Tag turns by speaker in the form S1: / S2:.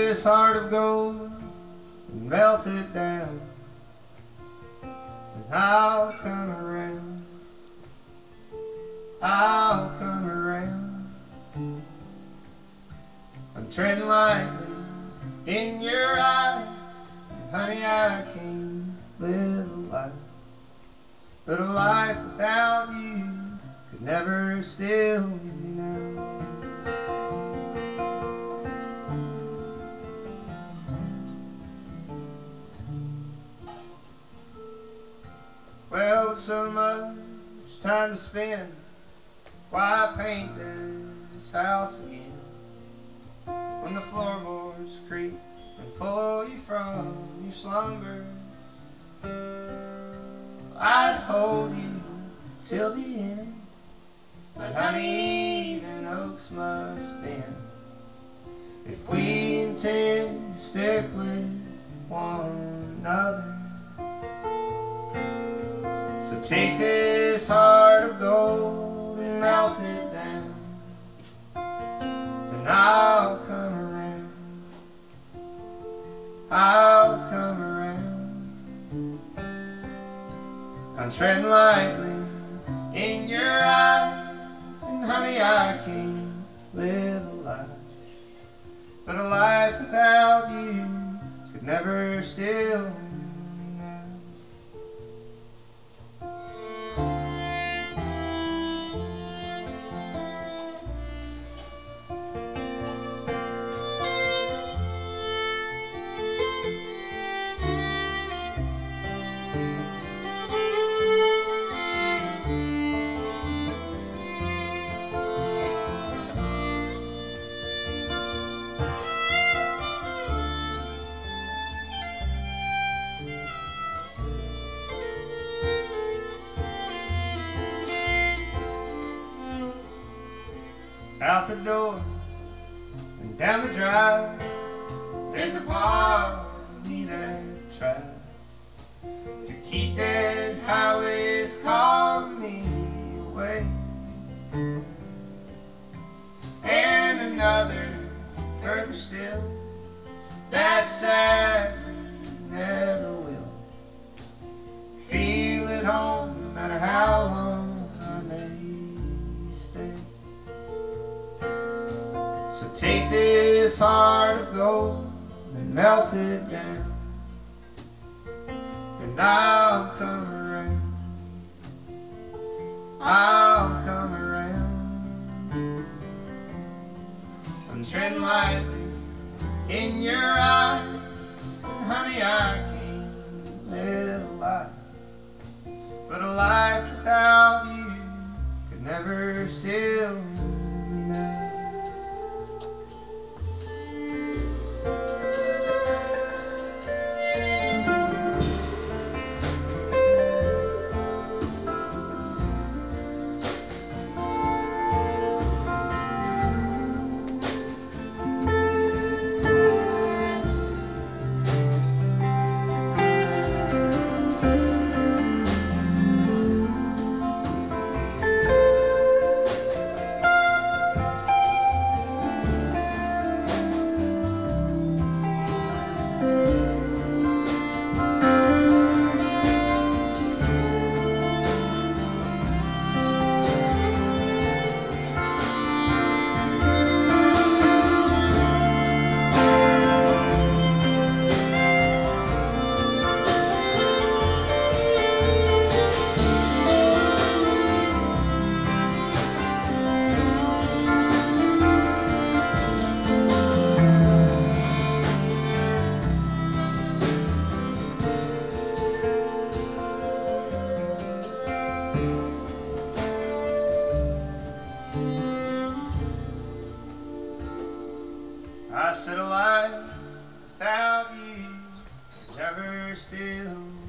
S1: this heart of gold and melt it down, and I'll come around, I'll come around. I'm treading lightly in your eyes, and honey, I can't live a life, but a life without you could never still me now. Well, with so much time to spend, why paint this house again? When the floorboards creak and pull you from your slumbers, I'd hold you till the end, but honey, even oaks must bend if we intend to stick with one another. So take this heart of gold and melt it down, and I'll come around, I'll come around. I'm treading lightly in your eyes, and honey, I can't live a life, but a life without you could never still me now. Out the door and down the drive, there's a part of me that tries to keep that highways calling me away, and another further still that sadly never will feel at home, no matter how long I may stay. So take this heart of gold and melt it down, and I'll come around, I'll come around. I'm treading lightly in your eyes, and honey, I can't live a life, but a life without you could never still me now. I said a life without you could never still